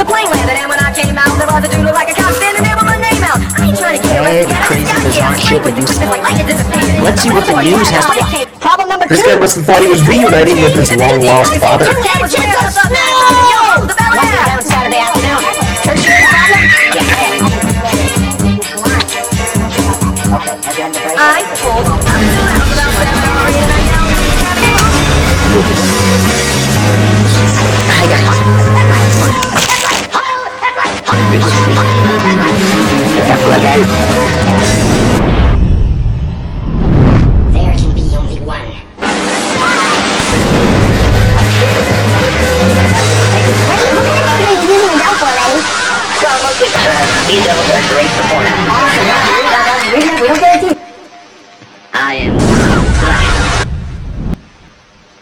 plane landed, and when I came out, there was a dude like a cop standing there with my name out. I ain't trying to get Hey, crazy bizarre shit that you say. Let's see what the news has to say. Problem number 2. This guy must have thought he was reuniting with his long-lost father.